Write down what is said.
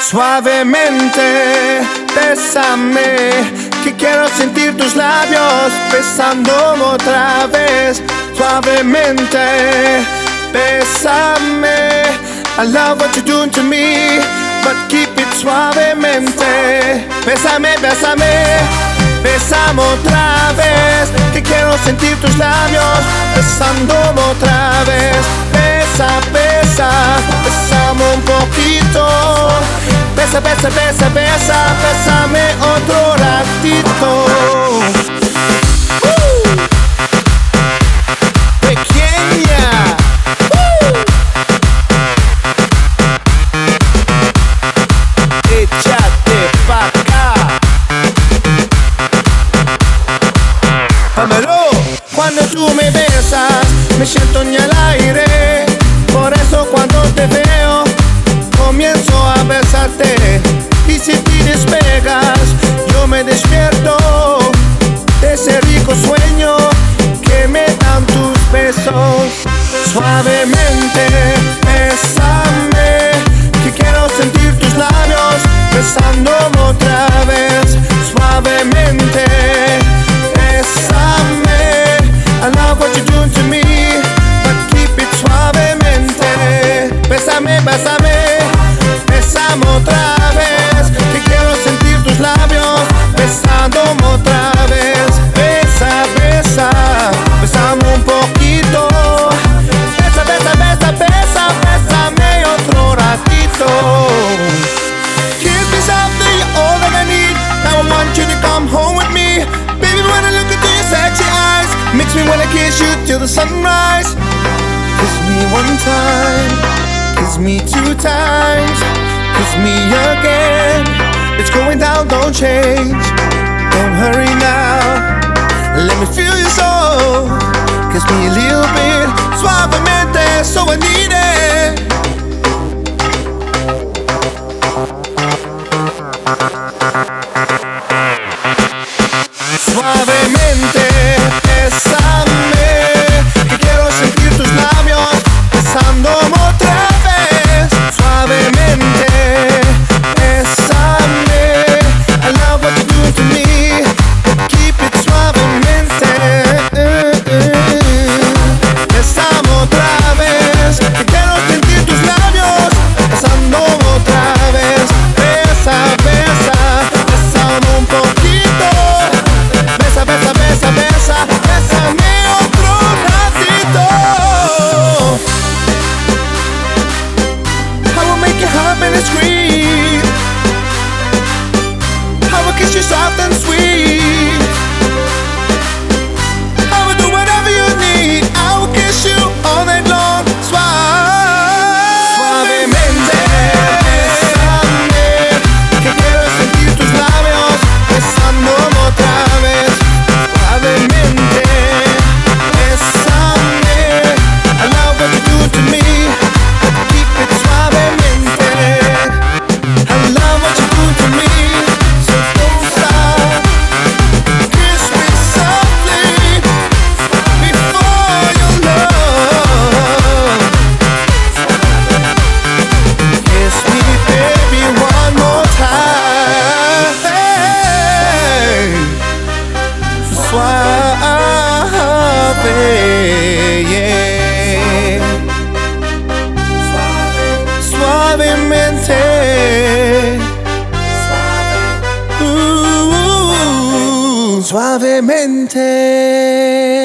Suavemente, bésame, que quiero sentir tus labios besándome otra vez. Suavemente, bésame, I love what you're doing to me, but keep it suavemente. Bésame, bésame, bésame otra vez, que quiero sentir tus labios besándome otra vez. Besa, besa, bésame un poquito. Besa, besa, besa, besa, bésame otro ratito. Pequeña. Échate pa' acá. Dámelo. Cuando tú me besas, me siento en el aire. Por eso cuando te veo, comienzo a besarte. Y si te despegas, yo me despierto de ese rico sueño que me dan tus besos. Suavemente, bésame, que quiero sentir tus labios besándome otra vez. Suavemente, bésame, I love what you're doing to me, but keep it suavemente. Bésame, bésame, bésame otra vez, que quiero sentir tus labios besándome otra vez. Besa, besa, bésame un poquito. Besa, besa, besa, besa, bésame otro ratito. Kiss me softly, you're all that I need. Now I want you to come home with me. Baby, when I look into your sexy eyes, makes me wanna kiss you till the sunrise. Kiss me one time, kiss me two times, kiss me again. It's going down, don't change, don't hurry now. Let me feel your soul, kiss me a little bit, suavemente, so I need it. Suavemente, bésame, que quiero sentir tus labios besándome otra vez. Suavemente, bésame, I love what you're doing to me, but keep it suavemente. Bésame otra vez, que quiero sentir tus labios besándome otra vez. Besa, besa, bésame un poquito. Besa, besa, besa, besa, bésame otro ratito. I will make you happy and scream. I will kiss you soft and sweet. I will do whatever you need. I will kiss you all night long. Suavemente, bésame, que quiero sentir tus labios besándome otra vez. Suavemente, bésame, I love what you do to me, but keep it suavemente. I love what you do to me, so don't stop. Kiss me softly before your love. Kiss me, baby, one more time. Hey. Suave, yeah. Suavemente, suavemente.